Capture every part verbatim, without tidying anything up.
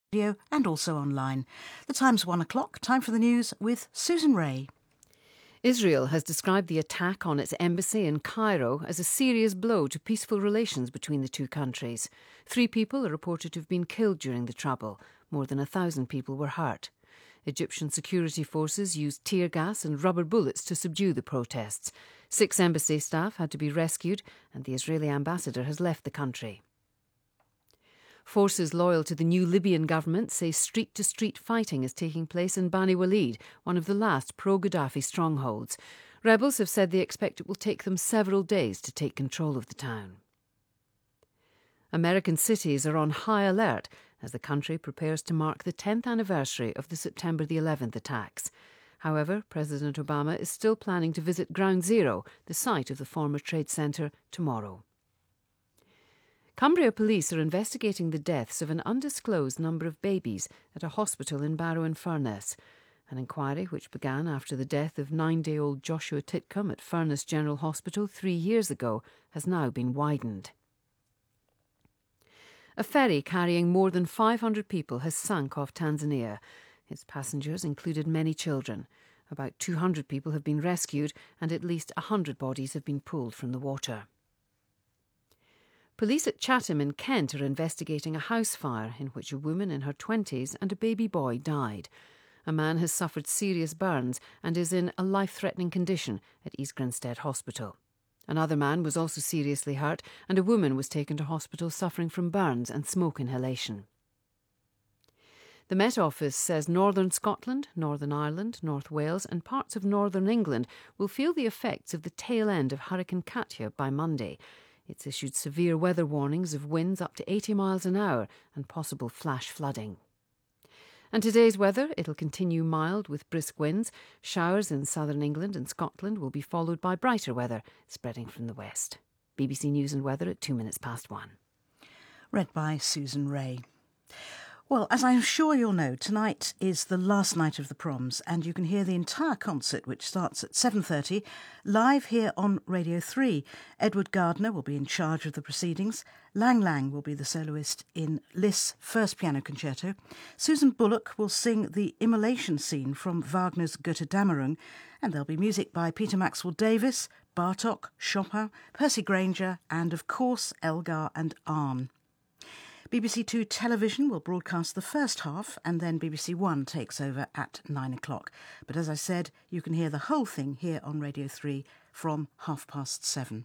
and also online. The time's one o'clock. Time for the news with Susan Ray. Israel has described the attack on its embassy in Cairo as a serious blow to peaceful relations between the two countries. Three people are reported to have been killed during the trouble. More than a thousand people were hurt. Egyptian security forces used tear gas and rubber bullets to subdue the protests. Six embassy staff had to be rescued, and the Israeli ambassador has left the country. Forces loyal to the new Libyan government say street-to-street fighting is taking place in Bani Walid, one of the last pro-Gaddafi strongholds. Rebels have said they expect it will take them several days to take control of the town. American cities are on high alert as the country prepares to mark the tenth anniversary of the September the eleventh attacks. However, President Obama is still planning to visit Ground Zero, the site of the former Trade Center, tomorrow. Cumbria police are investigating the deaths of an undisclosed number of babies at a hospital in Barrow-in-Furness. An inquiry which began after the death of nine-day-old Joshua Titcombe at Furness General Hospital three years ago has now been widened. A ferry carrying more than five hundred people has sunk off Tanzania. Its passengers included many children. About two hundred people have been rescued and at least one hundred bodies have been pulled from the water. Police at Chatham in Kent are investigating a house fire in which a woman in her twenties and a baby boy died. A man has suffered serious burns and is in a life-threatening condition at East Grinstead Hospital. Another man was also seriously hurt and a woman was taken to hospital suffering from burns and smoke inhalation. The Met Office says Northern Scotland, Northern Ireland, North Wales and parts of Northern England will feel the effects of the tail end of Hurricane Katia by Monday. It's issued severe weather warnings of winds up to eighty miles an hour and possible flash flooding. And today's weather, it'll continue mild with brisk winds. Showers in southern England and Scotland will be followed by brighter weather spreading from the west. B B C News and Weather at two minutes past one. Read by Susan Ray. Well, as I'm sure you'll know, tonight is the last night of the proms, and you can hear the entire concert, which starts at seven thirty, live here on Radio three. Edward Gardner will be in charge of the proceedings. Lang Lang will be the soloist in Liszt's first piano concerto. Susan Bullock will sing the Immolation scene from Wagner's Götterdämmerung, and there'll be music by Peter Maxwell Davis, Bartók, Chopin, Percy Grainger, and, of course, Elgar and Arne. B B C Two Television will broadcast the first half and then B B C One takes over at nine o'clock. But as I said, you can hear the whole thing here on Radio three from half past seven.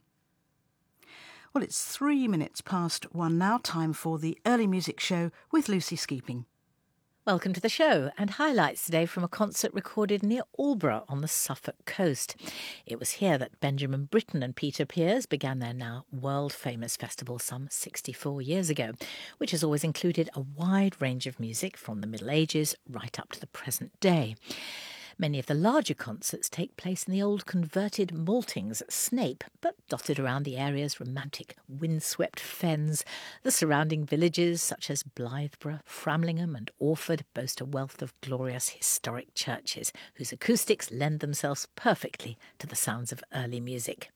Well, it's three minutes past one now, time for the Early Music Show with Lucy Skeeping. Welcome to the show, and highlights today from a concert recorded near Aldeburgh on the Suffolk coast. It was here that Benjamin Britten and Peter Pears began their now world-famous festival some sixty-four years ago, which has always included a wide range of music from the Middle Ages right up to the present day. Many of the larger concerts take place in the old converted maltings at Snape, but dotted around the area's romantic windswept fens. The surrounding villages, such as Blythburgh, Framlingham and Orford, boast a wealth of glorious historic churches, whose acoustics lend themselves perfectly to the sounds of early music.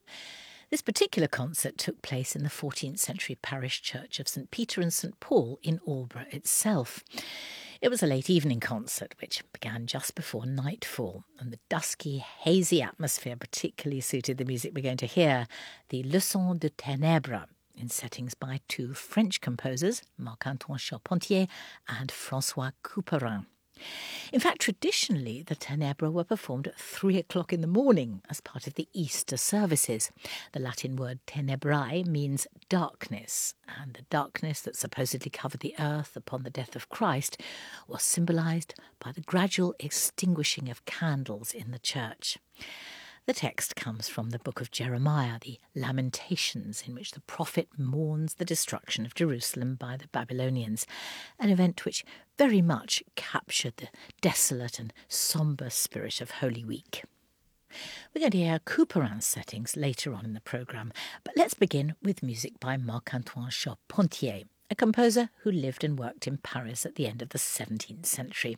This particular concert took place in the fourteenth century parish church of St Peter and St Paul in Aldeburgh itself. It was a late evening concert which began just before nightfall, and the dusky, hazy atmosphere particularly suited the music we're going to hear, the Leçons de Ténèbres, in settings by two French composers, Marc-Antoine Charpentier and François Couperin. In fact, traditionally, the Ténèbres were performed at three o'clock in the morning as part of the Easter services. The Latin word tenebrae means darkness, and the darkness that supposedly covered the earth upon the death of Christ was symbolised by the gradual extinguishing of candles in the church. The text comes from the book of Jeremiah, the Lamentations, in which the prophet mourns the destruction of Jerusalem by the Babylonians, an event which very much captured the desolate and sombre spirit of Holy Week. We're going to hear Couperin's settings later on in the programme, but let's begin with music by Marc-Antoine Charpentier, a composer who lived and worked in Paris at the end of the seventeenth century.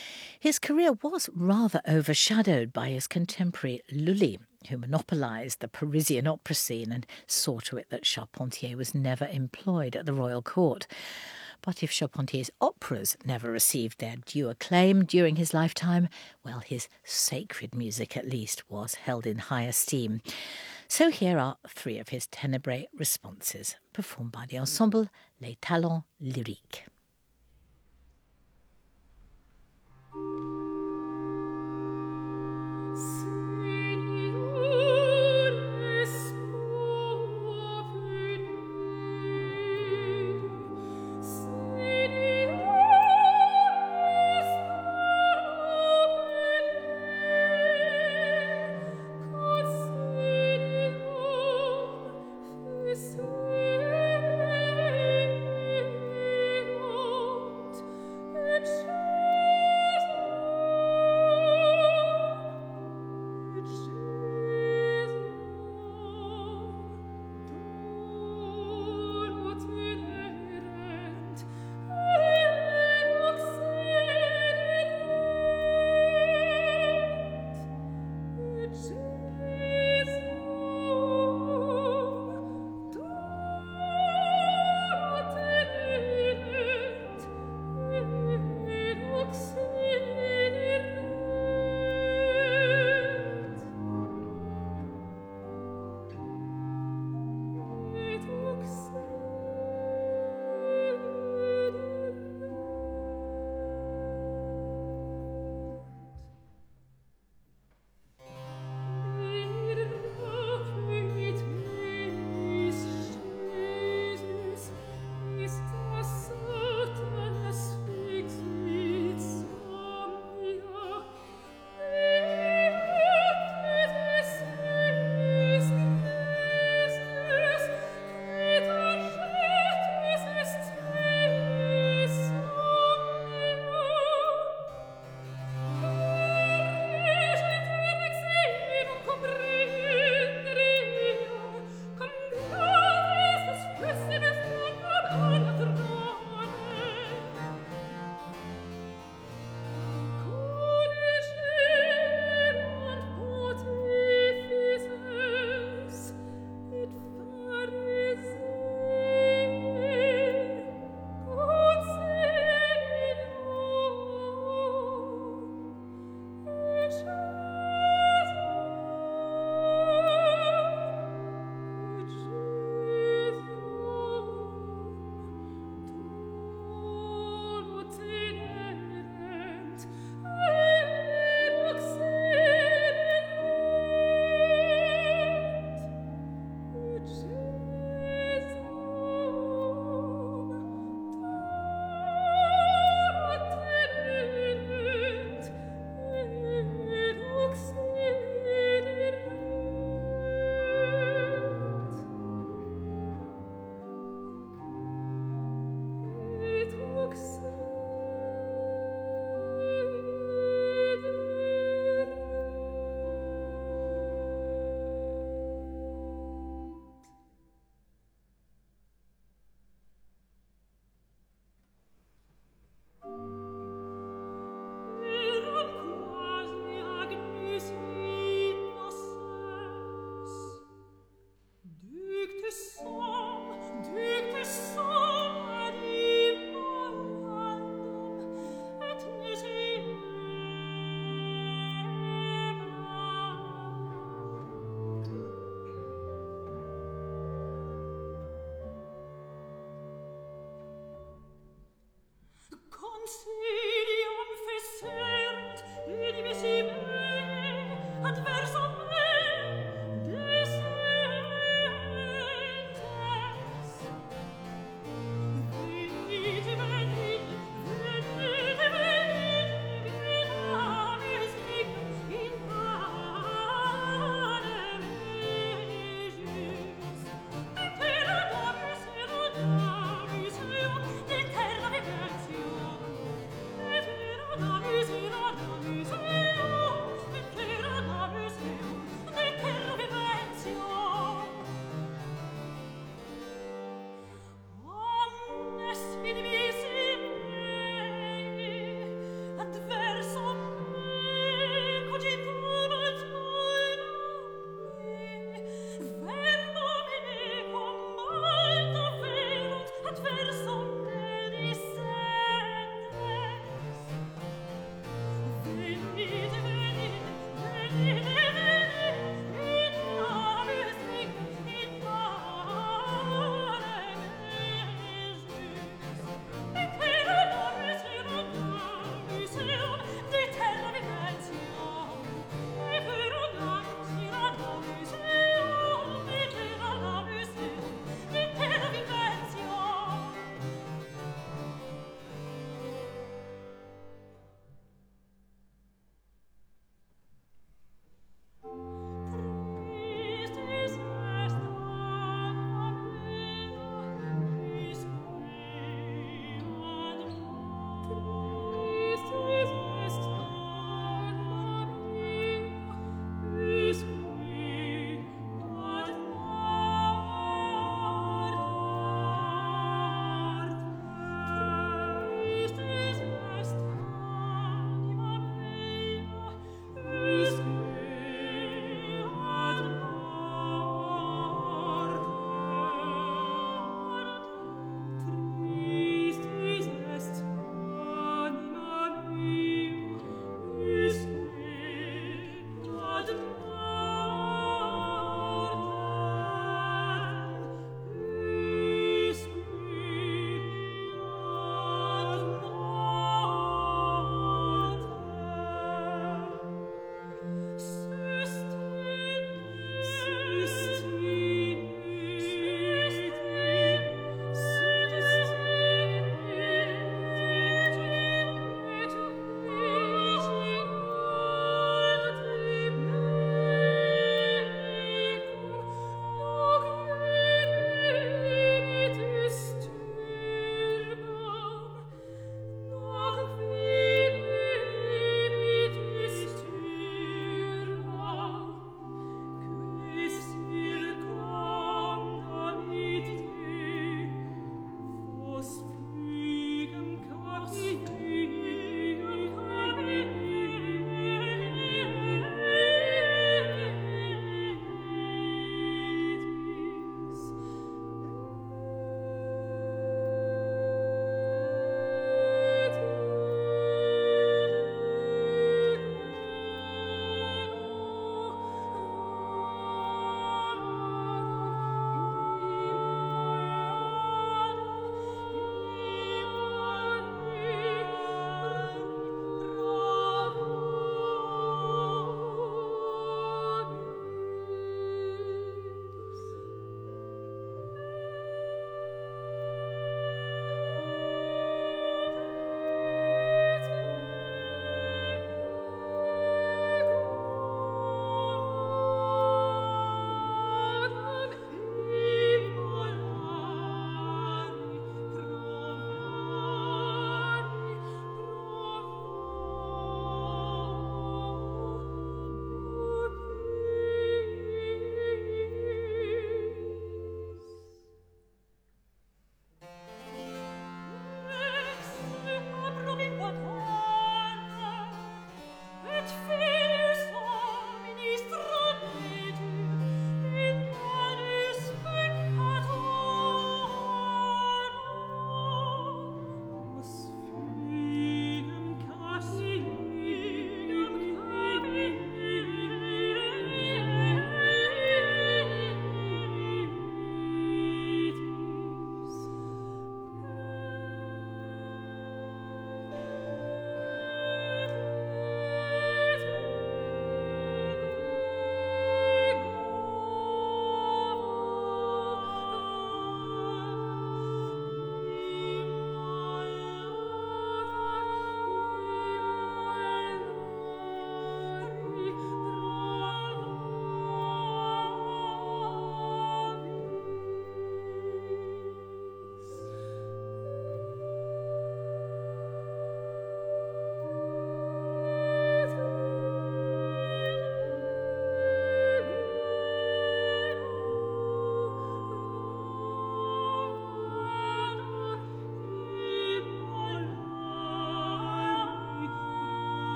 His career was rather overshadowed by his contemporary Lully, who monopolised the Parisian opera scene and saw to it that Charpentier was never employed at the royal court. But if Charpentier's operas never received their due acclaim during his lifetime, well, his sacred music at least was held in high esteem. So here are three of his Ténébrae responses, performed by the ensemble Les Talents Lyriques. Thank you.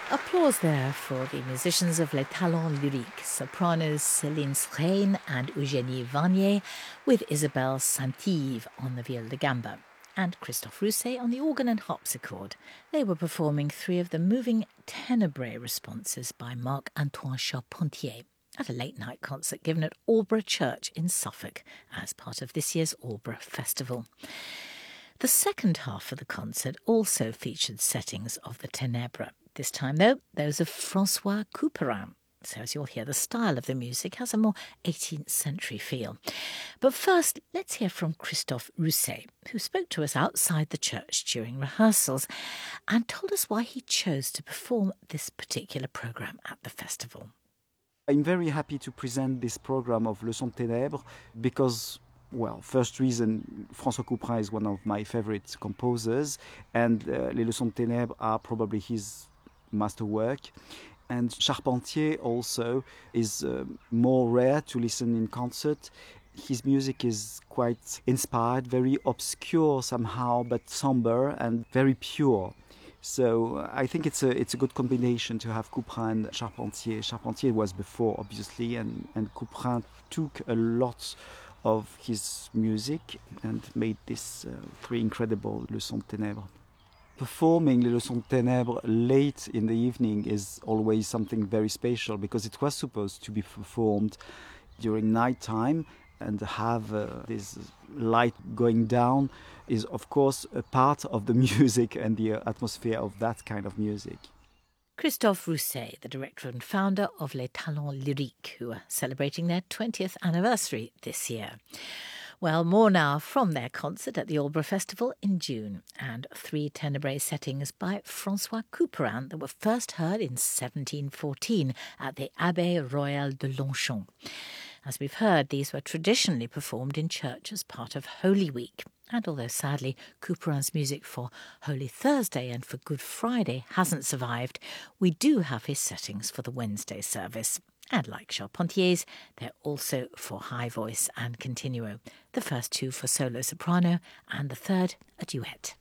Applause there for the musicians of Les Talents Lyriques, sopranos Céline Srein and Eugénie Varnier, with Isabelle Saint-Yves on the viol de gamba, and Christophe Rousset on the organ and harpsichord. They were performing three of the moving Ténébrés responses by Marc-Antoine Charpentier at a late-night concert given at Aldborough Church in Suffolk as part of this year's Aldborough Festival. The second half of the concert also featured settings of the Ténèbres. This time, though, those of François Couperin. So as you'll hear, the style of the music has a more eighteenth century feel. But first, let's hear from Christophe Rousset, who spoke to us outside the church during rehearsals and told us why he chose to perform this particular programme at the festival. I'm very happy to present this programme of Leçons de Ténèbres because, well, first reason, François Couperin is one of my favourite composers, and uh, Les Leçons de Ténèbres are probably his masterwork. And Charpentier also is uh, more rare to listen in concert. His music is quite inspired, very obscure somehow, but somber and very pure. So uh, I think it's a it's a good combination to have Couperin and Charpentier. Charpentier was before, obviously, and, and Couperin took a lot of his music and made this uh, three incredible Leçons de Ténèbres. Performing Les Leçons de Ténèbres late in the evening is always something very special because it was supposed to be performed during night time, and have uh, this light going down is of course a part of the music and the uh, atmosphere of that kind of music. Christophe Rousset, the director and founder of Les Talents Lyriques, who are celebrating their twentieth anniversary this year. Well, more now from their concert at the Aldborough Festival in June, and three Ténébrés settings by François Couperin that were first heard in seventeen fourteen at the Abbaye Royale de Longchamp. As we've heard, these were traditionally performed in church as part of Holy Week. And although sadly Couperin's music for Holy Thursday and for Good Friday hasn't survived, we do have his settings for the Wednesday service. And like Charpentier's, they're also for high voice and continuo. The first two for solo soprano and the third a duet.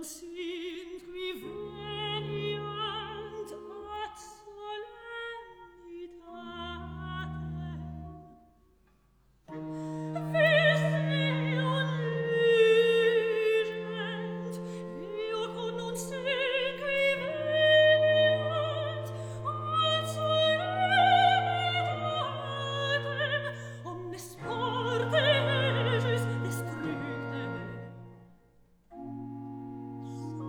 Omnes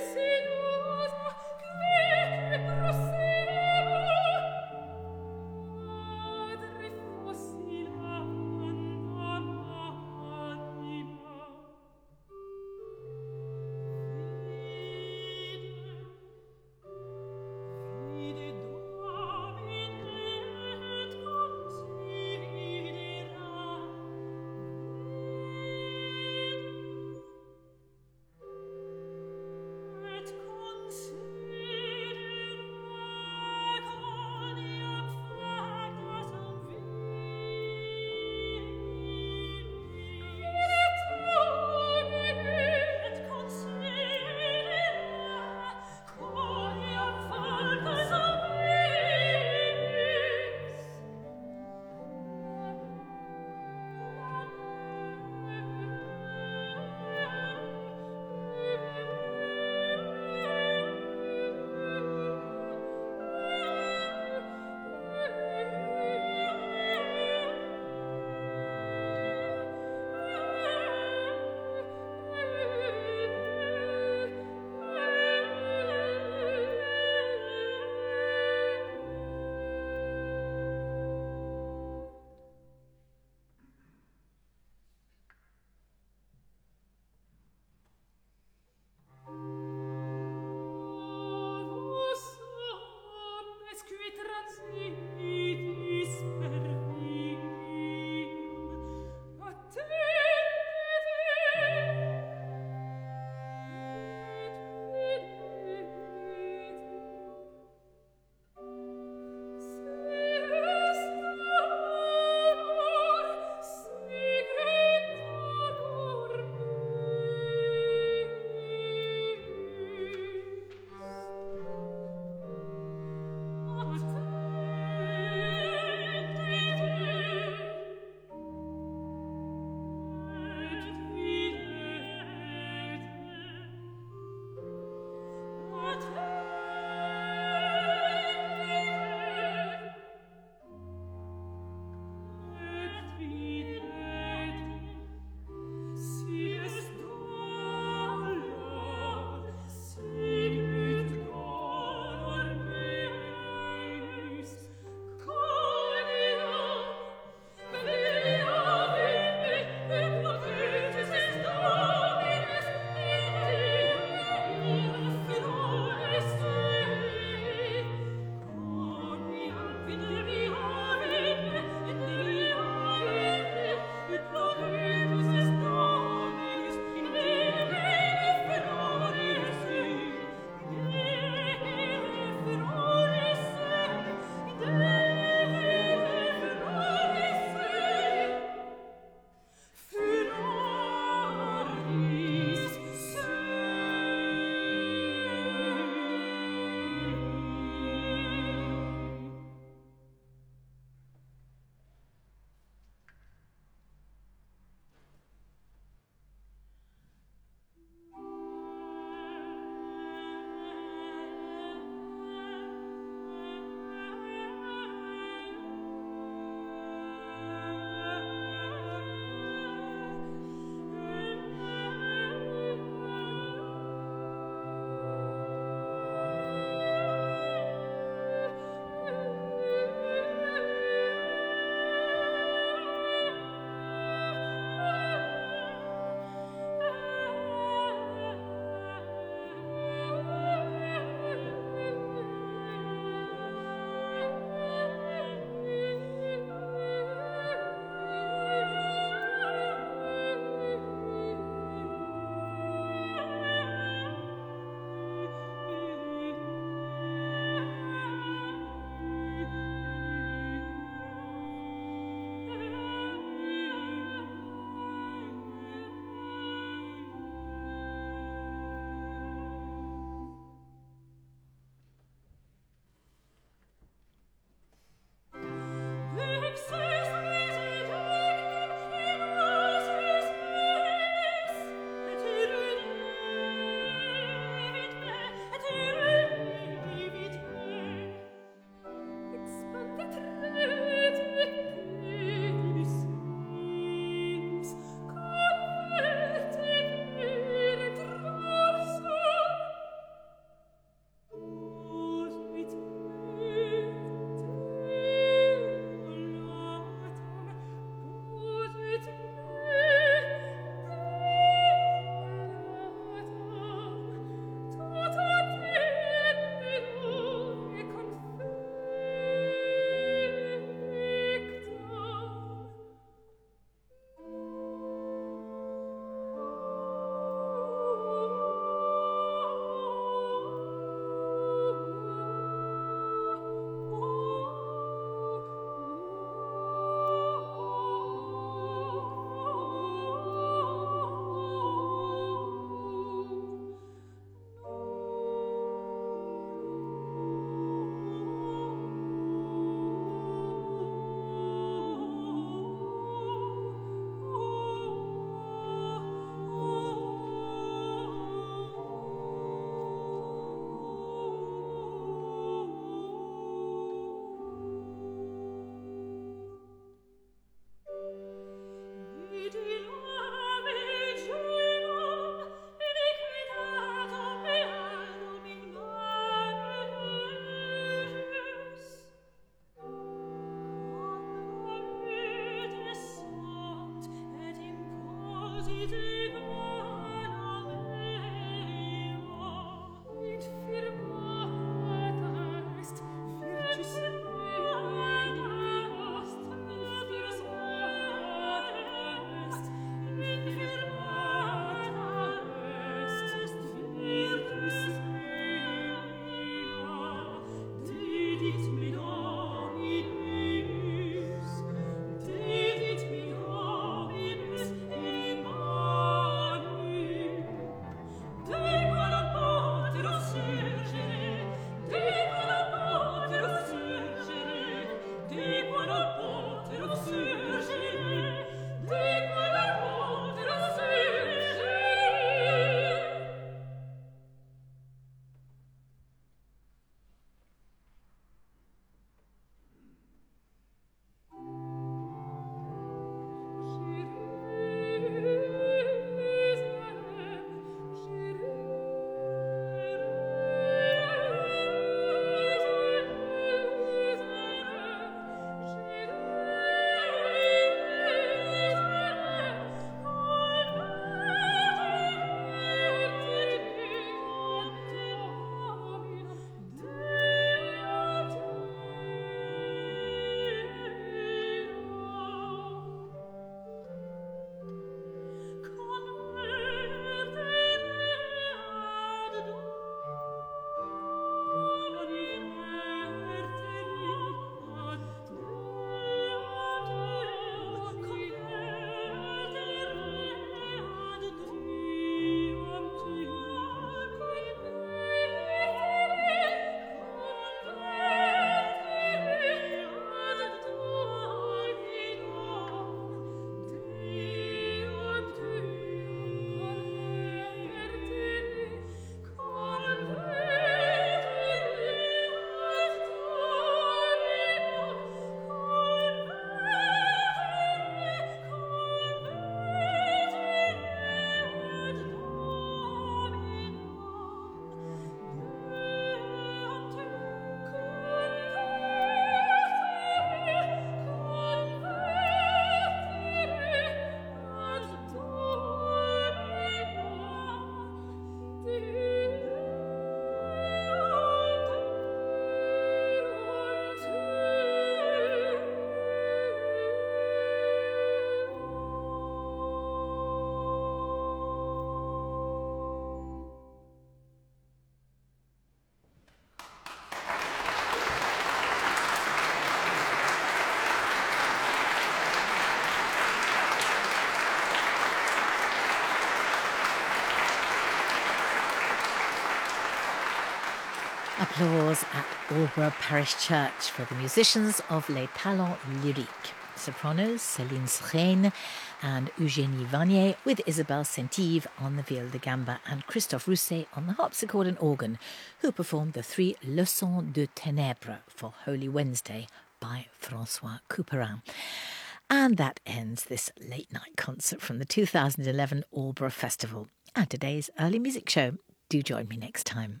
applause at Aldborough Parish Church for the musicians of Les Talents Lyriques. Sopranos Céline Srene and Eugénie Vanier, with Isabelle Saint-Yves on the viol de gamba and Christophe Rousset on the harpsichord and organ, who performed the three Leçons de Ténèbres for Holy Wednesday by François Couperin. And that ends this late-night concert from the two thousand eleven Aldborough Festival and today's early music show. Do join me next time.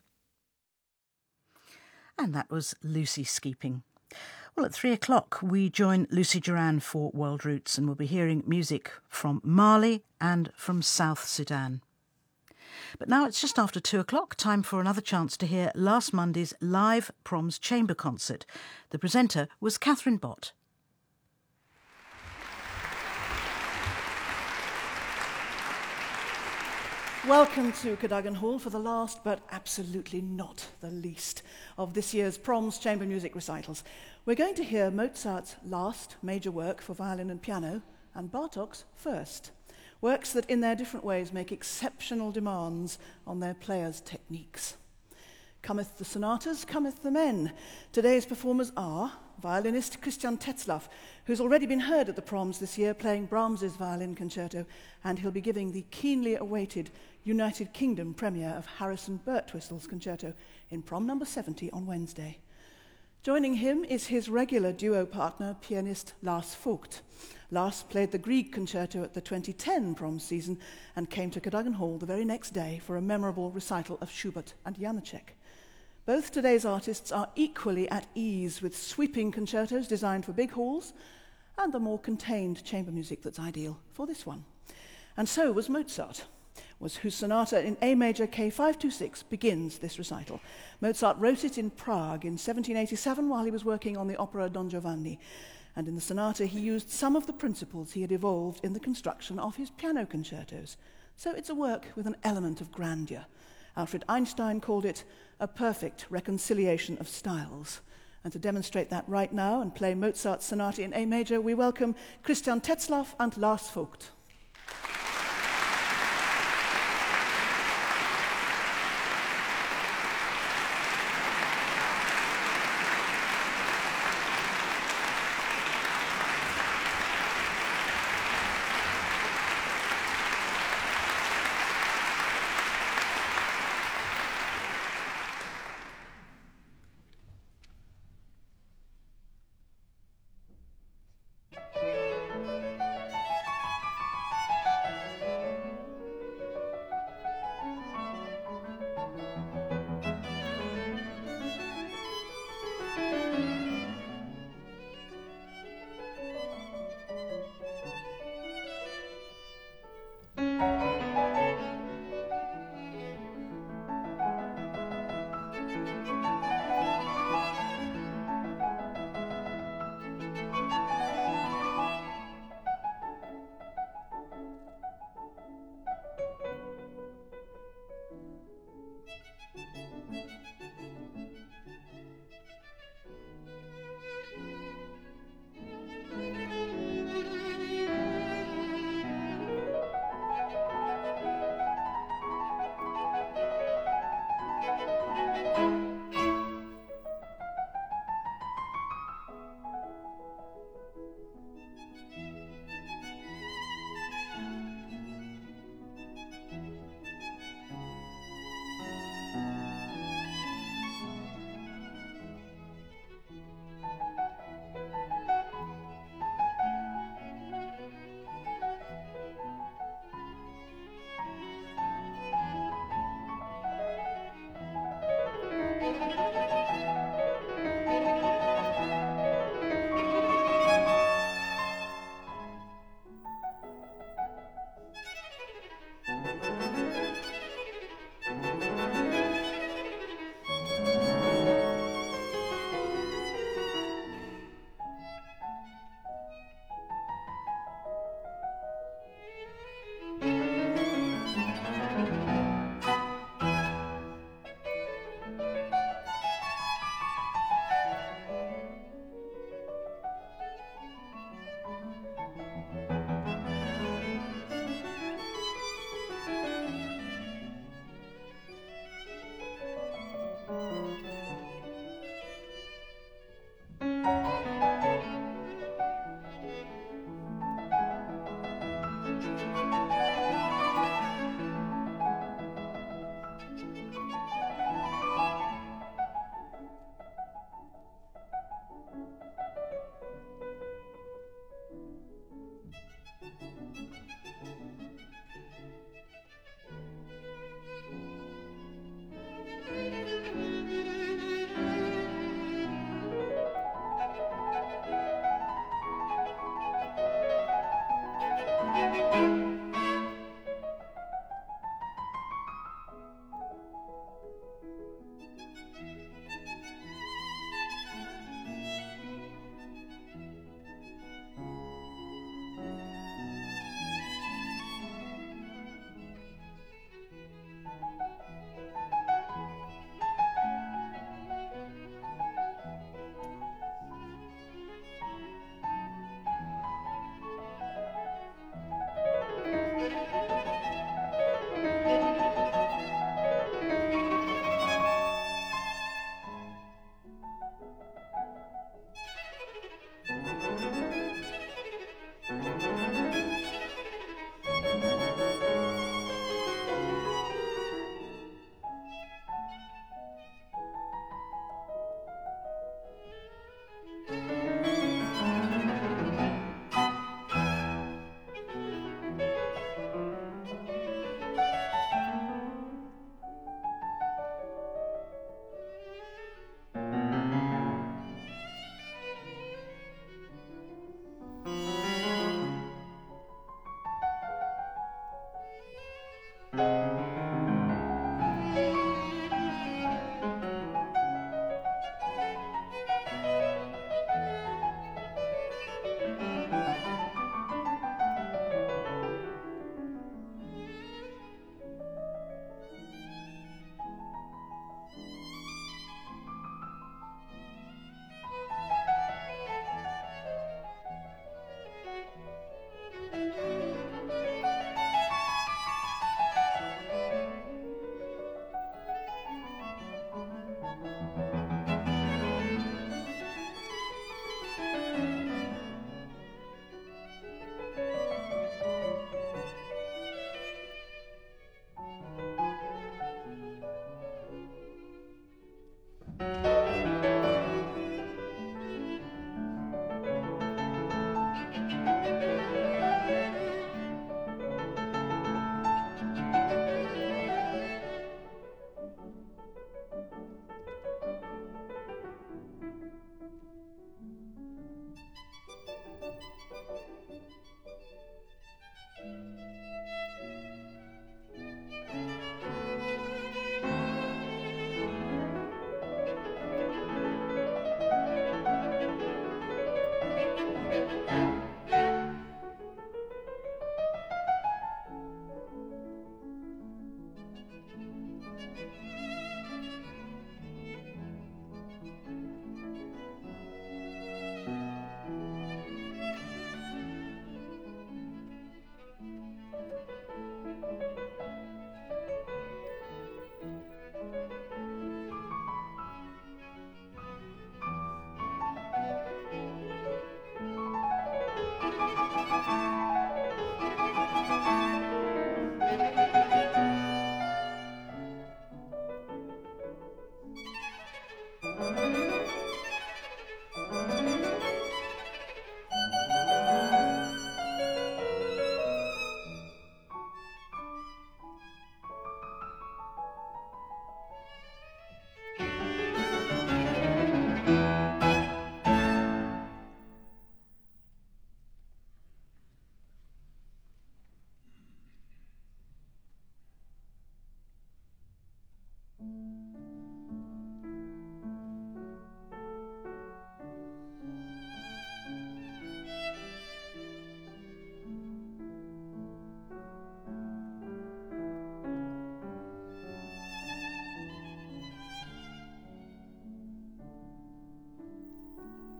And that was Lucy Skeeping. Well, at three o'clock, we join Lucy Duran for World Roots, and we'll be hearing music from Mali and from South Sudan. But now it's just after two o'clock, time for another chance to hear last Monday's live Proms Chamber Concert. The presenter was Catherine Bott. Welcome to Cadogan Hall for the last, but absolutely not the least, of this year's Proms Chamber Music recitals. We're going to hear Mozart's last major work for violin and piano, and Bartók's first. Works that in their different ways make exceptional demands on their players' techniques. Cometh the sonatas, cometh the men. Today's performers are violinist Christian Tetzlaff, who's already been heard at the Proms this year playing Brahms's violin concerto, and he'll be giving the keenly awaited United Kingdom premiere of Harrison Birtwistle's concerto in Prom number seventy on Wednesday. Joining him is his regular duo partner, pianist Lars Vogt. Lars played the Grieg concerto at the twenty ten Proms season and came to Cadogan Hall the very next day for a memorable recital of Schubert and Janacek. Both today's artists are equally at ease with sweeping concertos designed for big halls and the more contained chamber music that's ideal for this one. And so was Mozart, was whose sonata in A major K five twenty-six begins this recital. Mozart wrote it in Prague in seventeen eighty-seven while he was working on the opera Don Giovanni, and in the sonata he used some of the principles he had evolved in the construction of his piano concertos. So it's a work with an element of grandeur. Alfred Einstein called it a perfect reconciliation of styles. And to demonstrate that right now and play Mozart's sonata in A major, we welcome Christian Tetzlaff and Lars Vogt.